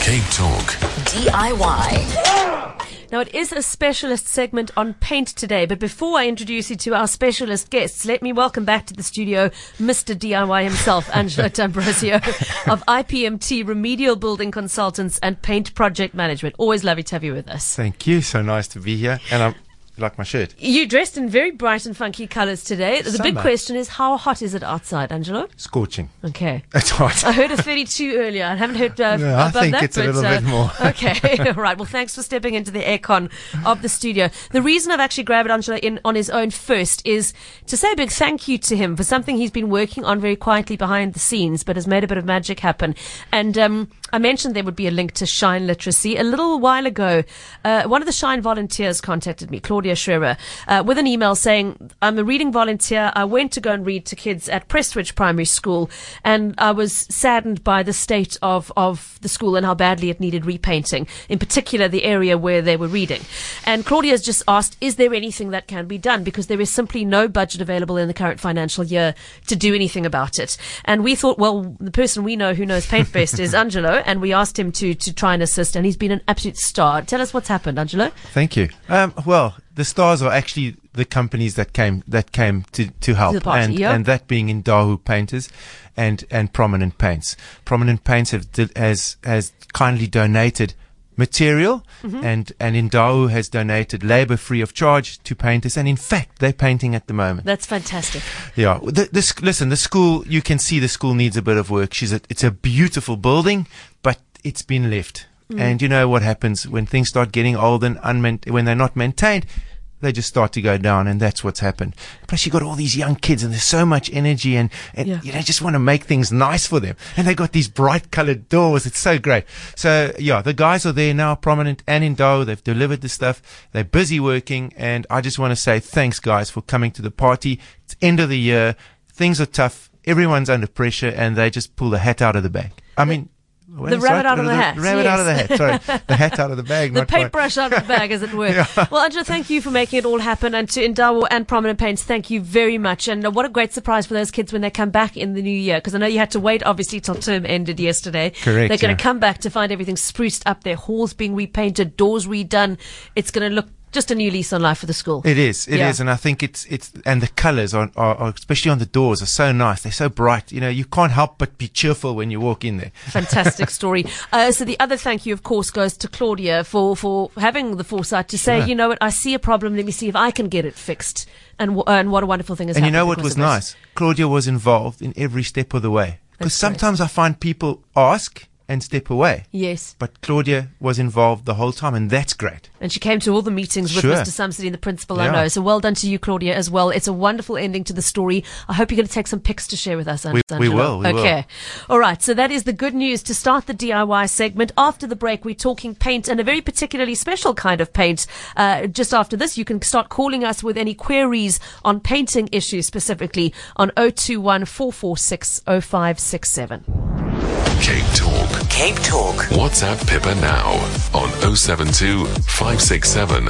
Cape Talk. DIY. Now, it is a specialist segment on paint today, but before I introduce you to our specialist guests, let me welcome back to the studio Mr. DIY himself, Angelo D'Ambrosio of IPMT Remedial Building Consultants and Paint Project Management. Always lovely to have you with us. Thank you. So nice to be here. And you like my shirt? You dressed in very bright and funky colours today. The big question is, how hot is it outside, Angelo? Scorching. Okay. It's hot. I heard a 32 earlier. I haven't heard I above think that. it's a little bit more. Okay. All right. Well, thanks for stepping into the aircon of the studio. The reason I've actually grabbed Angelo in on his own first is to say a big thank you to him for something he's been working on very quietly behind the scenes, but has made a bit of magic happen. And I mentioned there would be a link to Shine Literacy. A little while ago, one of the Shine volunteers contacted me, Claudia Schreiber, with an email saying, I'm a reading volunteer. I went to go and read to kids at Prestwich Primary School, and I was saddened by the state of the school and how badly it needed repainting, in particular the area where they were reading. And Claudia's just asked, is there anything that can be done? Because there is simply no budget available in the current financial year to do anything about it. And we thought, well, the person we know who knows paint best is Angelo, and we asked him to try and assist, and he's been an absolute star. Tell us what's happened, Angelo. Thank you. Well, the stars are actually the companies that came to help, and that being Indahu Painters and Prominent Paints. Prominent Paints has kindly donated material, and Indahu has donated labour free of charge to painters, and in fact they're painting at the moment. That's fantastic. Yeah. Listen, the school, you can see the school needs a bit of work. It's a beautiful building, but it's been left. And you know what happens when things start getting old and when they're not maintained, they just start to go down, and that's what's happened. Plus, you got all these young kids, and there's so much energy, and you know, just want to make things nice for them. And they got these bright coloured doors. It's so great. So yeah, the guys are there now, Prominent and Indahu. They've delivered the stuff. They're busy working, and I just want to say thanks, guys, for coming to the party. It's end of the year. Things are tough. Everyone's under pressure, and they just pull the hat out of the bag. I mean, the rabbit out of the hat. Rabbit out of the hat. Sorry, the hat out of the bag. The paintbrush out of the bag, as it were. Yeah. Well, Angela, thank you for making it all happen, and to Indahu and Prominent Paints, thank you very much. And what a great surprise for those kids when they come back in the new year, because I know you had to wait, obviously, till term ended yesterday. Correct. They're going to come back to find everything spruced up, their halls being repainted, doors redone. It's going to look just a new lease on life for the school. It is, and I think it's and the colours are especially on the doors are so nice. They're so bright. You know, you can't help but be cheerful when you walk in there. Fantastic story. So the other thank you, of course, goes to Claudia for having the foresight to say, you know what, I see a problem. Let me see if I can get it fixed. And what a wonderful thing has happened. And you know what was nice? Claudia was involved in every step of the way. Because sometimes I find people ask and step away. Yes. But Claudia was involved the whole time, and that's great. And she came to all the meetings with Mr. Sumsidi, the principal, I know. So well done to you, Claudia, as well. It's a wonderful ending to the story. I hope you're going to take some pics to share with us, Angela. We will. Okay. All right. So that is the good news to start the DIY segment. After the break, we're talking paint, and a very particularly special kind of paint. Just after this, you can start calling us with any queries on painting issues specifically on 021 446 0567. Cape Talk. Cape Talk. WhatsApp Pippa now on 072 567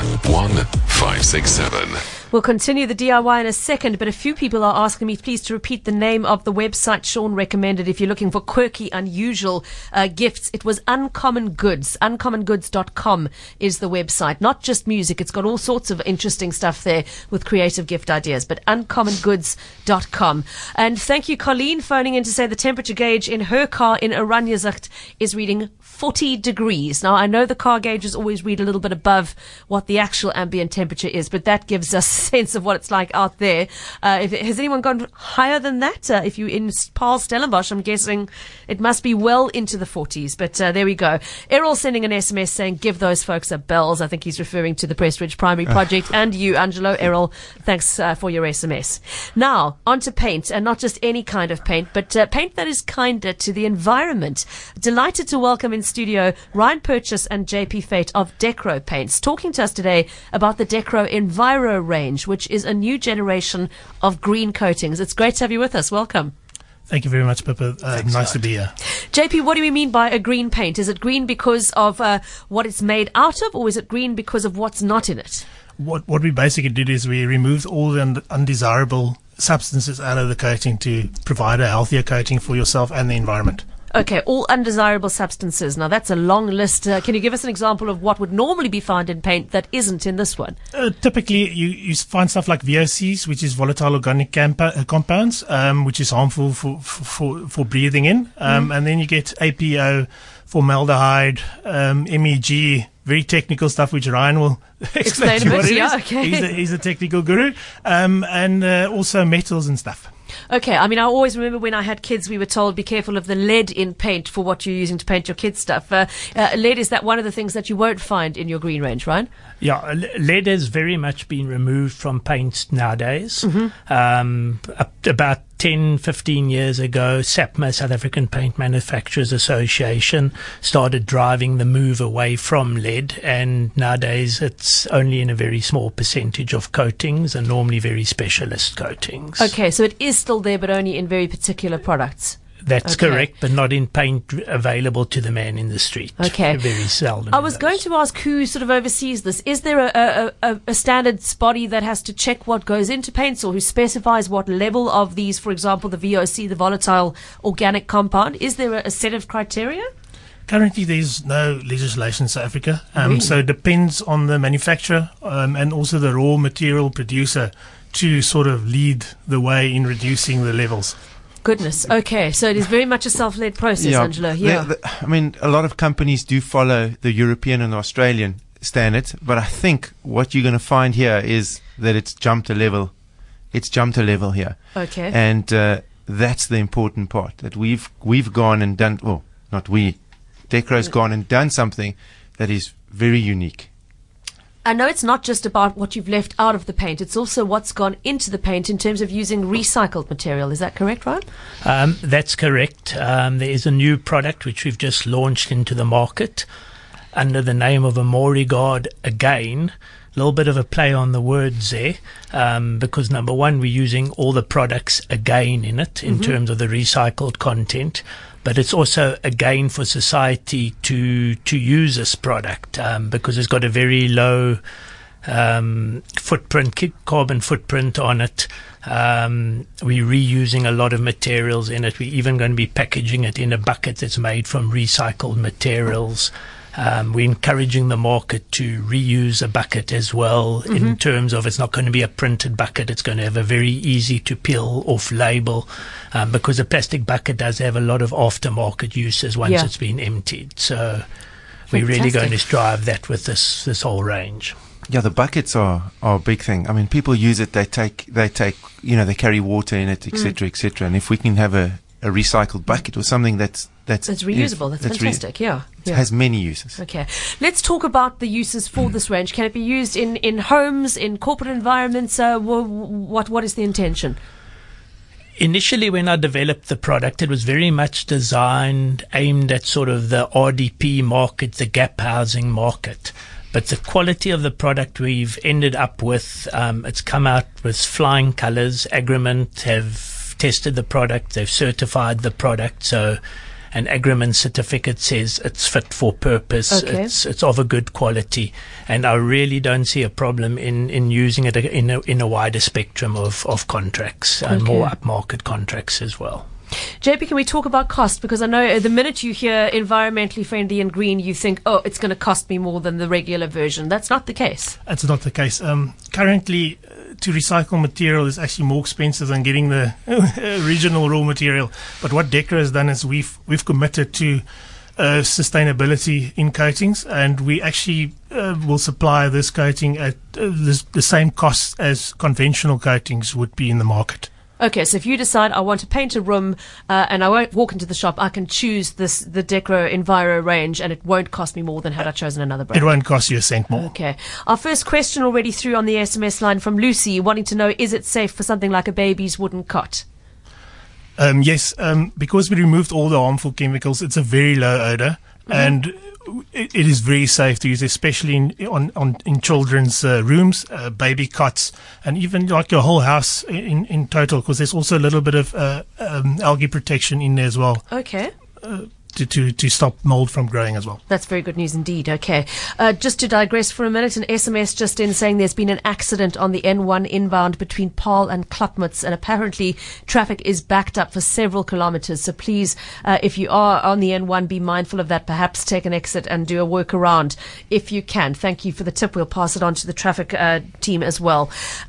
1567. We'll continue the DIY in a second, but a few people are asking me please to repeat the name of the website Sean recommended if you're looking for quirky, unusual gifts. It was Uncommon Goods. Uncommongoods.com is the website. Not just music. It's got all sorts of interesting stuff there with creative gift ideas, but uncommongoods.com. And thank you, Colleen, phoning in to say the temperature gauge in her car in Oranjezicht is reading 40 degrees. Now, I know the car gauges always read a little bit above what the actual ambient temperature is, but that gives us sense of what it's like out there. Has anyone gone higher than that? If you're in Paarl Stellenbosch, I'm guessing it must be well into the 40s. But there we go. Errol sending an SMS saying, give those folks a bells. I think he's referring to the Prestwich Primary Project. And you, Angelo. Errol, thanks for your SMS. Now, on to paint, and not just any kind of paint, but paint that is kinder to the environment. Delighted to welcome in studio Ryan Purchase and JP Fate of Decro Paints, talking to us today about the Decro Enviro range, which is a new generation of green coatings. It's great to have you with us. Welcome. Thank you very much, Pippa. Nice to be here. JP, what do we mean by a green paint? Is it green because of what it's made out of, or is it green because of what's not in it? What we basically did is we removed all the undesirable substances out of the coating to provide a healthier coating for yourself and the environment. Okay, all undesirable substances. Now that's a long list. Can you give us an example of what would normally be found in paint that isn't in this one? Typically, you find stuff like VOCs, which is volatile organic compounds, which is harmful for breathing in. And then you get APO, formaldehyde, MEG, very technical stuff, which Ryan will explain to you what it is. Yeah, okay. He's a technical guru. And also metals and stuff. Okay, I mean, I always remember when I had kids, we were told be careful of the lead in paint for what you're using to paint your kids' stuff. Lead, is that one of the things that you won't find in your green range, right? Yeah, lead has very much been removed from paints nowadays. About 10, 15 years ago, SAPMA, South African Paint Manufacturers Association, started driving the move away from lead, and nowadays it's only in a very small percentage of coatings, and normally very specialist coatings. Okay, so it is still there, but only in very particular products. That's correct, but not in paint available to the man in the street. Okay. Very seldom. I was going to ask who sort of oversees this. Is there a standards body that has to check what goes into paints, or who specifies what level of these, for example, the VOC, the volatile organic compound? Is there a set of criteria? Currently, there's no legislation in South Africa, Really? so it depends on the manufacturer and also the raw material producer to sort of lead the way in reducing the levels. Goodness. Okay, so it is very much a self-led process, Angelo. Yeah. I mean, a lot of companies do follow the European and Australian standards, but I think what you're going to find here is that it's jumped a level. It's jumped a level here. Okay. And that's the important part, that we've gone and done, well, not we, Decro's gone and done something that is very unique. I know it's not just about what you've left out of the paint. It's also what's gone into the paint in terms of using recycled material. Is that correct, Ryan? That's correct. There is a new product which we've just launched into the market under the name of Amorigard Again. A little bit of a play on the words there, because number one, we're using all the products again in it in terms of the recycled content. But it's also a gain for society to use this product because it's got a very low footprint, carbon footprint on it. We're reusing a lot of materials in it. We're even going to be packaging it in a bucket that's made from recycled materials. We're encouraging the market to reuse a bucket as well, in terms of it's not going to be a printed bucket. It's going to have a very easy to peel off label, because a plastic bucket does have a lot of aftermarket uses once it's been emptied. So we're really going to strive that with this whole range. Yeah, the buckets are a big thing. I mean, people use it. They take, they carry water in it, etc., etc. And if we can have a recycled bucket or something that's reusable, that's fantastic. It has many uses. Okay, let's talk about the uses for this range. Can it be used in homes, in corporate environments? What is the intention? Initially, when I developed the product, it was very much aimed at sort of the RDP market, the gap housing market. But the quality of the product we've ended up with, it's come out with flying colours. Agriment have tested the product, they've certified the product, so an Agriment certificate says it's fit for purpose. Okay. It's of a good quality, and I really don't see a problem in using it in a wider spectrum of contracts and more upmarket contracts as well. JP, can we talk about cost? Because I know the minute you hear environmentally friendly and green, you think, oh, it's going to cost me more than the regular version. That's not the case. That's not the case. Currently, to recycle material is actually more expensive than getting the original raw material. But what Decro has done is we've committed to sustainability in coatings, and we actually will supply this coating at the same cost as conventional coatings would be in the market. Okay, so if you decide I want to paint a room and I won't walk into the shop, I can choose the Decro Enviro range, and it won't cost me more than had I chosen another brand. It won't cost you a cent more. Okay. Our first question already through on the SMS line from Lucy, wanting to know, is it safe for something like a baby's wooden cot? Yes, because we removed all the harmful chemicals, it's a very low odor, and it is very safe to use, especially in children's rooms, baby cots, and even like your whole house in total, because there's also a little bit of algae protection in there as well. Okay. to stop mold from growing as well. That's very good news indeed. Okay. Just to digress for a minute, an SMS just in saying there's been an accident on the N1 inbound between Paarl and Klapmuts, and apparently traffic is backed up for several kilometers. So please, if you are on the N1, be mindful of that. Perhaps take an exit and do a workaround if you can. Thank you for the tip. We'll pass it on to the traffic team as well.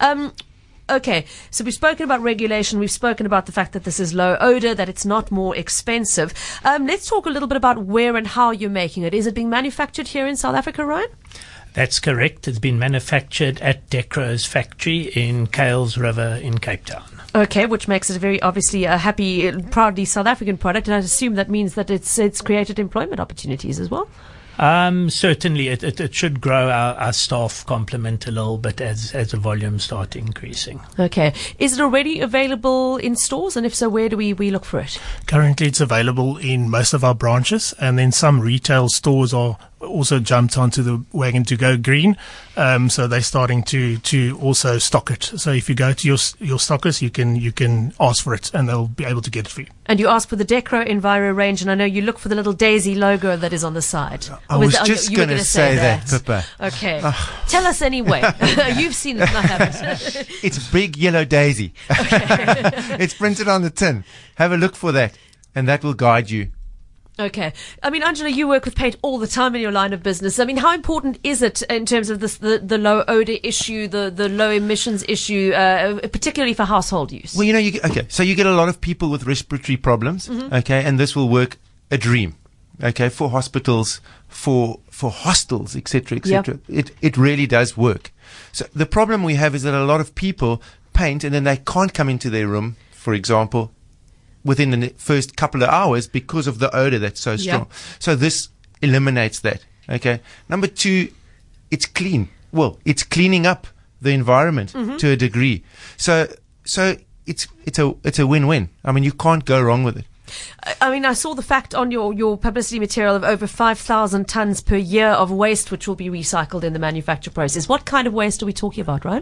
Okay, so we've spoken about regulation. We've spoken about the fact that this is low odor, that it's not more expensive. Let's talk a little bit about where and how you're making it. Is it being manufactured here in South Africa, Ryan? That's correct. It's been manufactured at Decro's factory in Kales River in Cape Town. Okay, which makes it a very obviously a happy, proudly South African product, and I assume that means that it's created employment opportunities as well. Certainly, it should grow our staff complement a little bit as the volumes start increasing. Okay. Is it already available in stores? And if so, where do we look for it? Currently, it's available in most of our branches, and then some retail stores are also jumped onto the wagon to go green. So they're starting to also stock it. So if you go to your stockers, you can ask for it, and they'll be able to get it for you. And you ask for the Decro Enviro range, and I know you look for the little daisy logo that is on the side. I was just going to say that, Pippa. Okay. Tell us anyway. You've seen it, I haven't. It's big yellow daisy. Okay. It's printed on the tin. Have a look for that, and that will guide you. Okay. I mean, Angela, you work with paint all the time in your line of business. I mean, how important is it in terms of this, the low odor issue, the low emissions issue, particularly for household use? Well, so you get a lot of people with respiratory problems, okay, and this will work a dream, okay, for hospitals, for hostels, etc., etc. Yep. It really does work. So the problem we have is that a lot of people paint and then they can't come into their room, for example, within the first couple of hours because of the odor that's so strong. Yep. So this eliminates that. Okay. Number two, it's clean. Well, it's cleaning up the environment to a degree. So it's a win-win. I mean, you can't go wrong with it. I mean, I saw the fact on your publicity material of over 5,000 tons per year of waste which will be recycled in the manufacture process. What kind of waste are we talking about, right?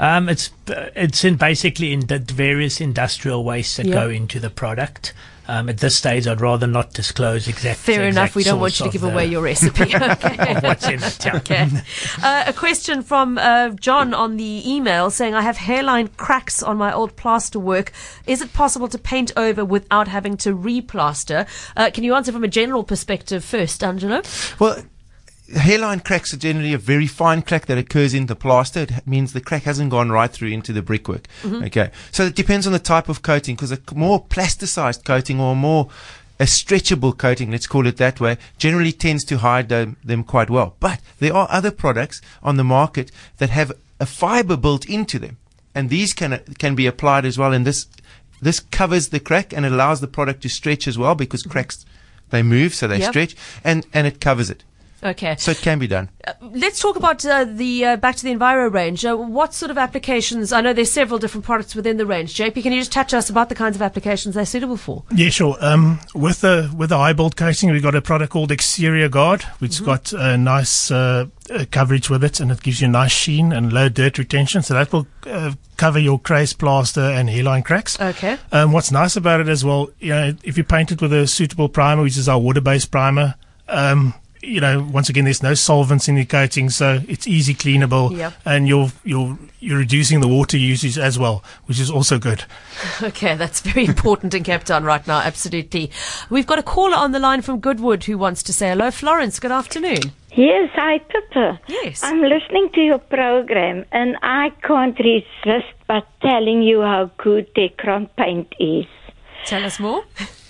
It's basically in the various industrial wastes that go into the product. At this stage, I'd rather not disclose exactly. Fair enough. We don't want you to give away your recipe. Okay. Of what's in it. Yeah. Okay. A question from John on the email saying, I have hairline cracks on my old plaster work. Is it possible to paint over without having to replaster? Can you answer from a general perspective first, Angelo? Well, hairline cracks are generally a very fine crack that occurs in the plaster. It means the crack hasn't gone right through into the brickwork. Okay. So it depends on the type of coating, because a more plasticized coating or a stretchable coating, let's call it that way, generally tends to hide them quite well. But there are other products on the market that have a fiber built into them, and these can be applied as well. And this covers the crack and allows the product to stretch as well, because cracks, they move, so they stretch, and it covers it. Okay. So it can be done. Let's talk about the back to the Enviro range. What sort of applications? I know there's several different products within the range. JP, can you just touch us about the kinds of applications they're suitable for? Yeah, sure. With the high bolt coating, we've got a product called Exterior Guard, which got a nice coverage with it, and it gives you a nice sheen and low dirt retention. So that will cover your craze plaster and hairline cracks. Okay. What's nice about it as well, if you paint it with a suitable primer, which is our water-based primer, once again, there's no solvents in the coating, so it's easy cleanable, and you're reducing the water usage as well, which is also good. Okay, that's very important in Cape Town right now, absolutely. We've got a caller on the line from Goodwood who wants to say hello. Florence, good afternoon. Yes, hi, Pippa. Yes. I'm listening to your program, and I can't resist but telling you how good Decron paint is. Tell us more.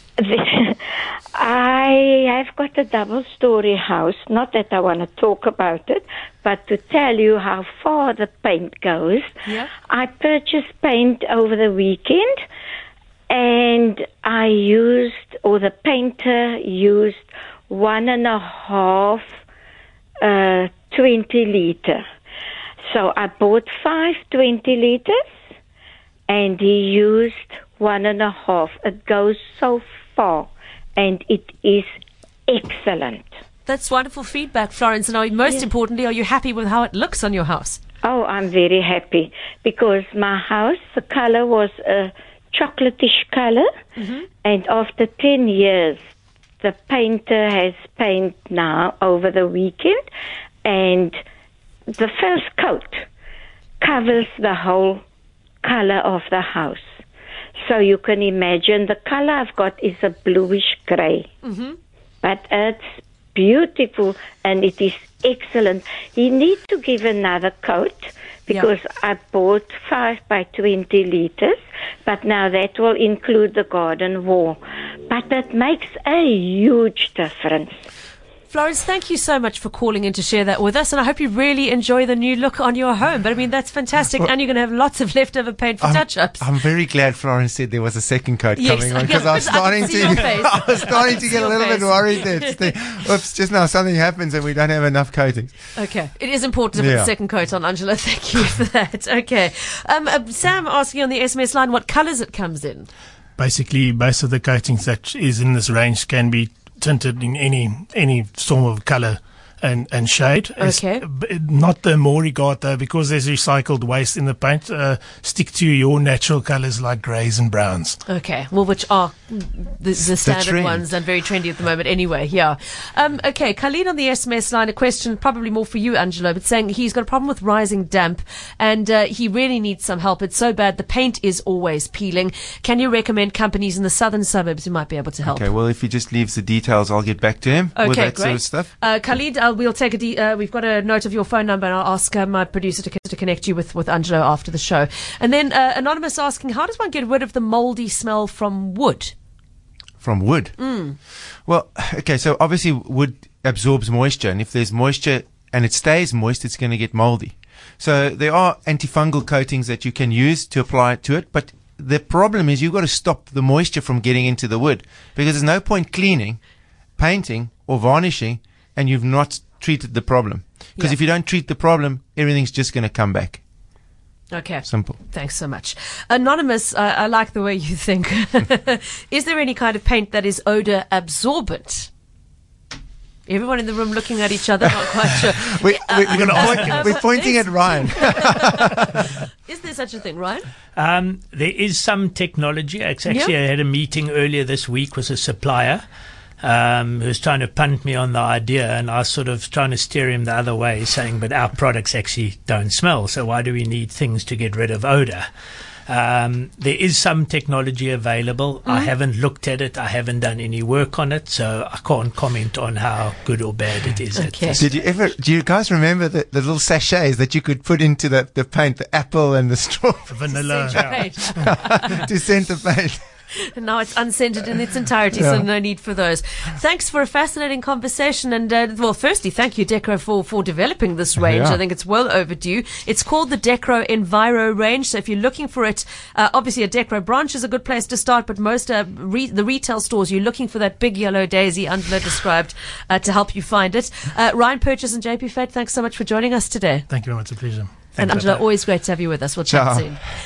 I have got a double-story house. Not that I want to talk about it, but to tell you how far the paint goes. Yeah. I purchased paint over the weekend, and the painter used 1.5 20-liter. So I bought 5 20 liters, and he used 1.5. It goes so far, and it is excellent. That's wonderful feedback, Florence. And most importantly, are you happy with how it looks on your house? Oh, I'm very happy, because my house, the color was a chocolatish color, and after 10 years, the painter has paint now over the weekend, and the first coat covers the whole color of the house. So you can imagine the color I've got is a bluish gray. Mm-hmm. But it's beautiful and it is excellent. You need to give another coat because I bought 5 by 20 liters, but now that will include the garden wall. But that makes a huge difference. Florence, thank you so much for calling in to share that with us, and I hope you really enjoy the new look on your home. But I mean, that's fantastic, and you're going to have lots of leftover paint for touch-ups. I'm very glad Florence said there was a second coat Yes, coming on, because I was starting to get a little bit worried there. Just think, oops, just now something happens and we don't have enough coatings. Okay, it is important to put the second coat on, Angela. Thank you for that. Okay, Sam asking on the SMS line what colours it comes in. Basically, most of the coatings that is in this range can be tinted in any form of colour and shade. Okay. Not the Morigard though, because there's recycled waste in the paint. Stick to your natural colours like greys and browns. Okay, well, which are the standard ones and very trendy at the moment anyway, yeah. Okay, Khalid on the SMS line, a question probably more for you, Angelo, but saying he's got a problem with rising damp and he really needs some help. It's so bad, the paint is always peeling. Can you recommend companies in the southern suburbs who might be able to help? Okay, well, if he just leaves the details, I'll get back to him with that sort of stuff. Khalid, we'll take we've got a note of your phone number and I'll ask my producer to connect you with Angelo after the show. And then Anonymous asking, how does one get rid of the mouldy smell from wood? From wood? Well, okay, so obviously wood absorbs moisture, and if there's moisture and it stays moist, it's going to get moldy. So there are antifungal coatings that you can use to apply to it, but the problem is you've got to stop the moisture from getting into the wood, because there's no point cleaning, painting or varnishing and you've not treated the problem. Because if you don't treat the problem, everything's just going to come back. Okay. Simple. Thanks so much. Anonymous, I like the way you think. Is there any kind of paint that is odor absorbent? Everyone in the room looking at each other, not quite sure. We're pointing at Ryan. Is there such a thing, Ryan? There is some technology. Actually, I had a meeting earlier this week with a supplier who was trying to punt me on the idea, and I was sort of trying to steer him the other way, saying, but our products actually don't smell, so why do we need things to get rid of odor? There is some technology available. I haven't looked at it. I haven't done any work on it, so I can't comment on how good or bad it is. Okay. Do you guys remember the little sachets that you could put into the paint, the apple and the straw? Vanilla. To scent the paint. And now it's unscented in its entirety, so no need for those. Thanks for a fascinating conversation. And, well, firstly, thank you, Decro, for developing this range. I think it's well overdue. It's called the Decro Enviro range. So if you're looking for it, obviously a Decro branch is a good place to start, but most the retail stores, you're looking for that big yellow daisy Angela described to help you find it. Ryan Purchase and JP Fate, thanks so much for joining us today. Thank you very much. It's a pleasure. And Angela, always great to have you with us. We'll chat soon.